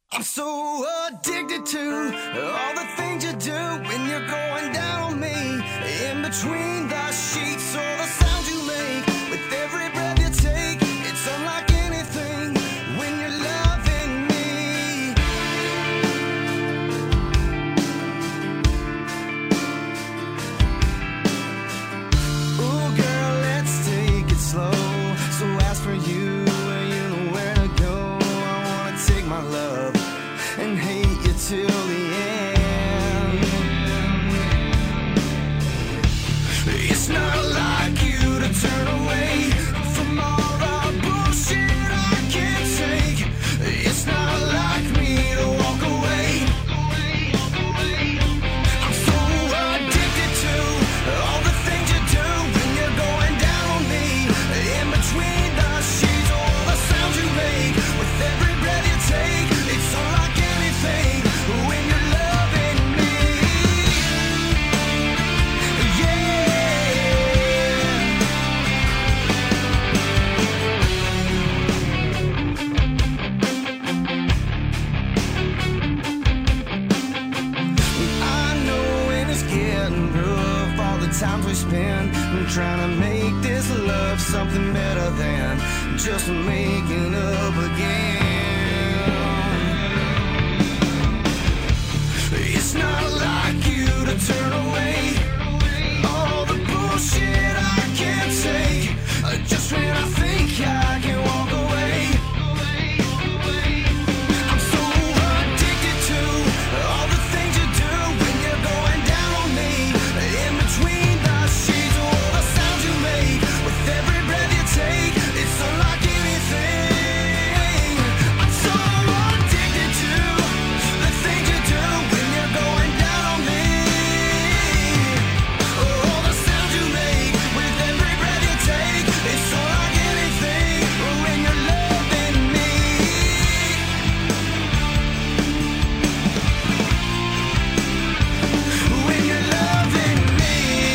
I'm so addicted to all the things you do when you're going down on me. In between the sheets, all the sounds you make with every breath you take. It's unlike anything when you're loving me. Ooh, girl, let's take it slow. So ask for you, and you know where to go. I wanna take my love and hate you till the end. It's not like you to turn away from all the bullshit I can't take. It's not like me to walk away. I'm so addicted to all the things you do when you're going down on me. In between the sheets, all the sounds you make with every breath you take. It's unlike anything when you're loving me. Yeah. I know when it's getting rough, all the times we spend trying to make this love something better than just making up again. It's not like you to turn away all the bullshit I can't take. Just when I think I can walk away. I'm so addicted to all the things you do when you're going down on me. In between the sheets, all the sounds you make with every breath you take. It's unlike anything. I'm so addicted to the things you do when you're going down on me. All the sounds you make with every breath you take. It's unlike anything when you're loving me. When you're loving me.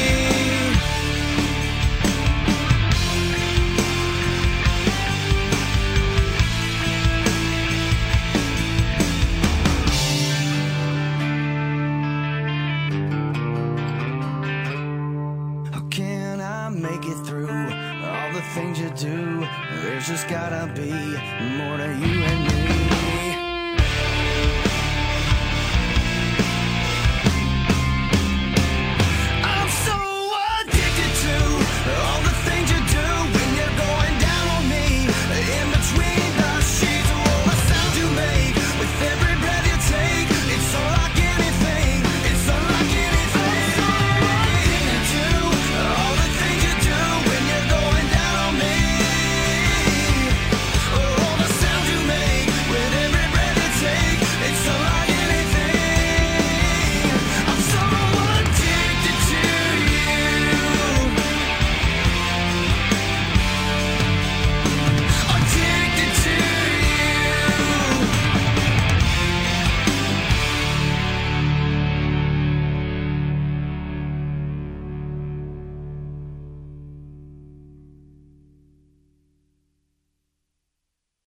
How can I make it through all the things you do? There's just gotta be more to you and me.